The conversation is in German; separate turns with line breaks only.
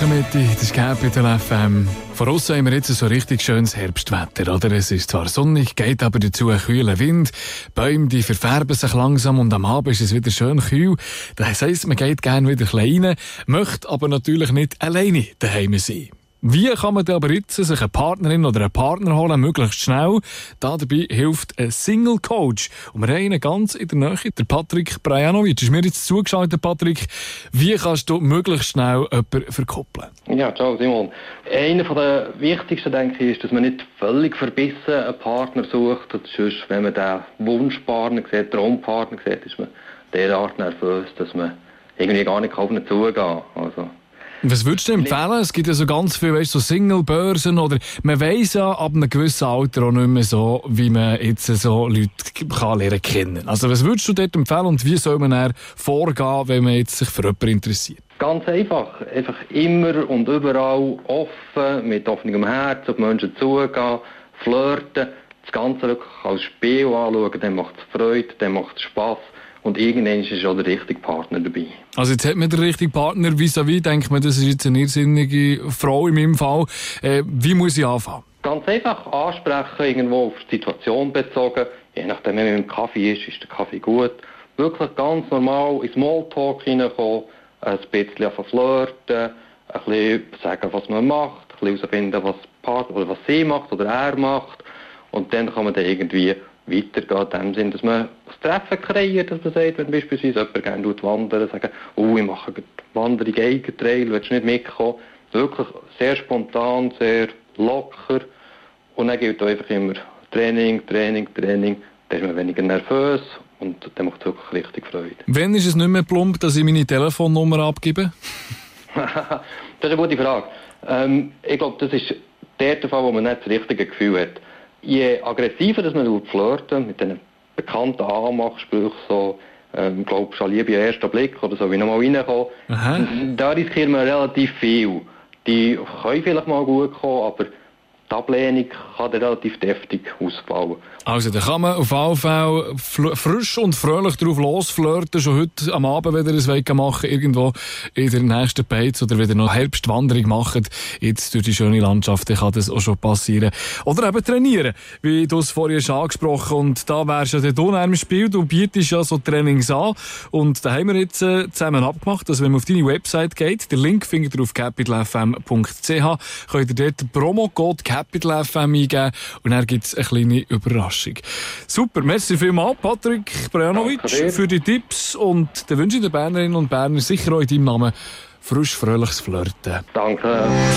Wochenmitte, das ist Capital FM. Von aussen haben wir jetzt so richtig schönes Herbstwetter, oder? Es ist zwar sonnig, geht aber dazu ein kühler Wind. Bäume, die verfärben sich langsam und am Abend ist es wieder schön kühl. Das heisst, man geht gerne wieder rein, möchte aber natürlich nicht alleine daheim sein. Wie kann man aber jetzt sich eine Partnerin oder einen Partner holen, möglichst schnell? Dabei hilft ein Single-Coach. Und wir haben einen ganz in der Nähe, der Patrick Brajanovic. Ist mir jetzt zugeschaltet, Patrick. Wie kannst du möglichst schnell jemanden verkuppeln?
Ja, ciao Simon. Einer der wichtigsten, denke ich, ist, dass man nicht völlig verbissen einen Partner sucht. Und sonst, wenn man den Wunschpartner sieht, Traumpartner sieht, ist man derart nervös, dass man irgendwie gar nicht auf ihn zugehen kann. Also,
was würdest du empfehlen? Es gibt ja so ganz viele, weißt, so Single-Börsen oder man weiss ja ab einem gewissen Alter auch nicht mehr so, wie man jetzt so Leute kann lernen kennen. Also was würdest du dort empfehlen und wie soll man dann vorgehen, wenn man jetzt sich für jemanden interessiert?
Ganz einfach. Einfach immer und überall offen, mit offenem Herz auf Menschen zugehen, flirten, das Ganze wirklich als Spiel anschauen, dann macht es Freude, dann macht es Spass. Und irgendwann ist auch der richtige Partner dabei. Also
jetzt hat man den richtigen Partner vis-à-vis, denkt man, das ist jetzt eine irrsinnige Frau in meinem Fall. Wie muss ich anfangen?
Ganz einfach ansprechen, irgendwo auf die Situation bezogen. Je nachdem, wenn man im Kaffee ist der Kaffee gut. Wirklich ganz normal in Smalltalk hineinkommen, ein bisschen flirten, ein bisschen sagen, was man macht, ein bisschen herausfinden, was Partner oder was sie macht oder er macht. Und dann kann man dann irgendwie weitergehen, in dem Sinn, dass man das Treffen kreiert, dass man sagt, wenn beispielsweise jemand gerne wandern, sagen, ich mache eine Wanderung Eigentrail, willst du nicht mitkommen? Wirklich sehr spontan, sehr locker. Und dann gilt einfach immer Training, dann ist man weniger nervös und dann macht es wirklich richtig Freude.
Wann ist es nicht mehr plump, dass ich meine Telefonnummer abgebe?
Das ist eine gute Frage. Ich glaube, das ist der Fall, wo man nicht das richtige Gefühl hat. Je aggressiver dass man flirten mit diesen bekannten Anmachsprüchen, so, glaubst du an Liebe am ersten Blick oder so, wie nochmal reinkommen, da riskiert man relativ viel. Die können vielleicht mal gut kommen, aber die Ablehnung kann dann relativ deftig ausfallen.
Also, da kann man auf jeden Fall frisch und fröhlich drauf losflirten, schon heute am Abend wieder ein Weg machen, irgendwo in der nächsten Beiz oder wieder noch Herbstwanderung machen. Jetzt durch die schöne Landschaft kann das auch schon passieren. Oder eben trainieren, wie du es vorhin schon angesprochen. Und da wärst ja der Donner im Spiel, du bietest ja so Trainings an. Und da haben wir jetzt zusammen abgemacht, dass wenn man auf deine Website geht, den Link findet ihr auf capitalfm.ch, könnt ihr dort den Promocode Capital FM eingeben und dann gibt es eine kleine Überraschung. Super, merci vielmals, Patrick Brajanovic, für die Tipps und dann wünsche ich den Bernerinnen und Bernern sicher auch in deinem Namen frisch, fröhliches Flirten.
Danke.